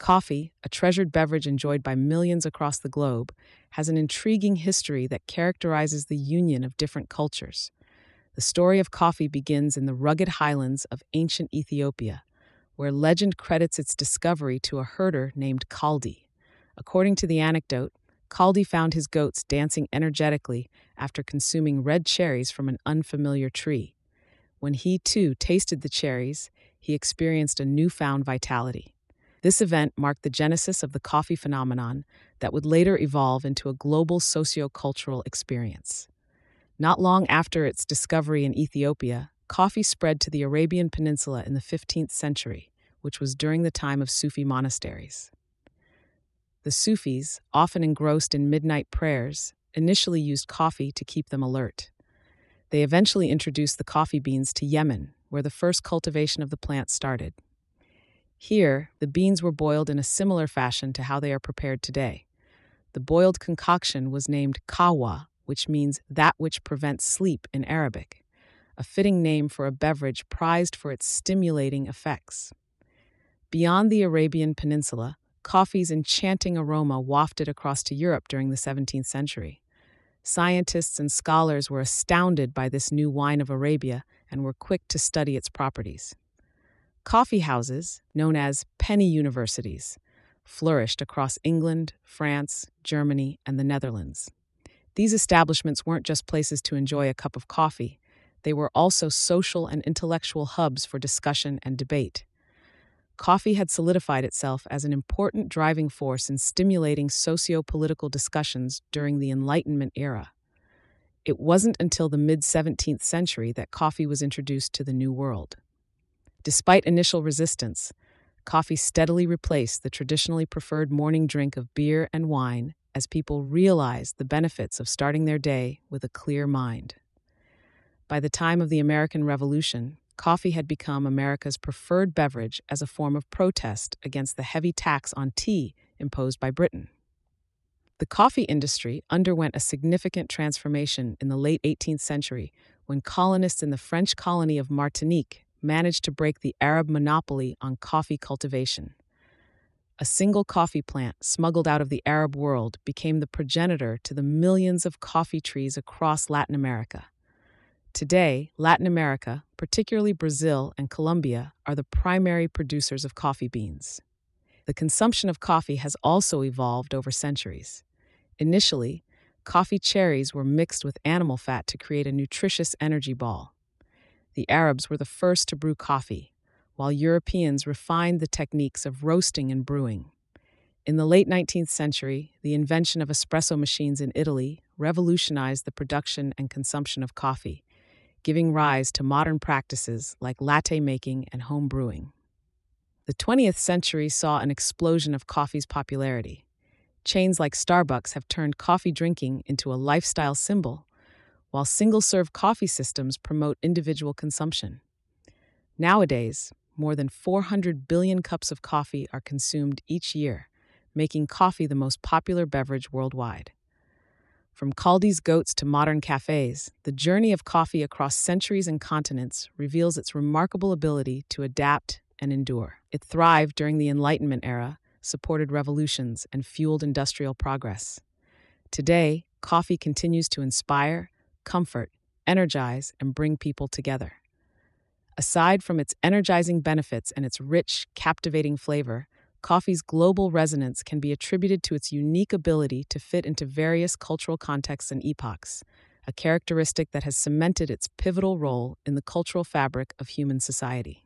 Coffee, a treasured beverage enjoyed by millions across the globe, has an intriguing history that characterizes the union of different cultures. The story of coffee begins in the rugged highlands of ancient Ethiopia, where legend credits its discovery to a herder named Kaldi. According to the anecdote, Kaldi found his goats dancing energetically after consuming red cherries from an unfamiliar tree. When he, too, tasted the cherries, he experienced a newfound vitality. This event marked the genesis of the coffee phenomenon that would later evolve into a global socio-cultural experience. Not long after its discovery in Ethiopia, coffee spread to the Arabian Peninsula in the 15th century, which was during the time of Sufi monasteries. The Sufis, often engrossed in midnight prayers, initially used coffee to keep them alert. They eventually introduced the coffee beans to Yemen, where the first cultivation of the plant started. Here, the beans were boiled in a similar fashion to how they are prepared today. The boiled concoction was named kahwa, which means that which prevents sleep in Arabic, a fitting name for a beverage prized for its stimulating effects. Beyond the Arabian Peninsula, coffee's enchanting aroma wafted across to Europe during the 17th century. Scientists and scholars were astounded by this new wine of Arabia and were quick to study its properties. Coffee houses, known as penny universities, flourished across England, France, Germany, and the Netherlands. These establishments weren't just places to enjoy a cup of coffee, they were also social and intellectual hubs for discussion and debate. Coffee had solidified itself as an important driving force in stimulating socio-political discussions during the Enlightenment era. It wasn't until the mid-17th century that coffee was introduced to the New World. Despite initial resistance, coffee steadily replaced the traditionally preferred morning drink of beer and wine as people realized the benefits of starting their day with a clear mind. By the time of the American Revolution, coffee had become America's preferred beverage as a form of protest against the heavy tax on tea imposed by Britain. The coffee industry underwent a significant transformation in the late 18th century when colonists in the French colony of Martinique managed to break the Arab monopoly on coffee cultivation. A single coffee plant smuggled out of the Arab world became the progenitor to the millions of coffee trees across Latin America. Today, Latin America, particularly Brazil and Colombia, are the primary producers of coffee beans. The consumption of coffee has also evolved over centuries. Initially, coffee cherries were mixed with animal fat to create a nutritious energy ball. The Arabs were the first to brew coffee, while Europeans refined the techniques of roasting and brewing. In the late 19th century, the invention of espresso machines in Italy revolutionized the production and consumption of coffee, giving rise to modern practices like latte making and home brewing. The 20th century saw an explosion of coffee's popularity. Chains like Starbucks have turned coffee drinking into a lifestyle symbol, while single-serve coffee systems promote individual consumption. Nowadays, more than 400 billion cups of coffee are consumed each year, making coffee the most popular beverage worldwide. From Kaldi's goats to modern cafes, the journey of coffee across centuries and continents reveals its remarkable ability to adapt and endure. It thrived during the Enlightenment era, supported revolutions, and fueled industrial progress. Today, coffee continues to inspire, comfort, energize, and bring people together. Aside from its energizing benefits and its rich, captivating flavor, coffee's global resonance can be attributed to its unique ability to fit into various cultural contexts and epochs, a characteristic that has cemented its pivotal role in the cultural fabric of human society.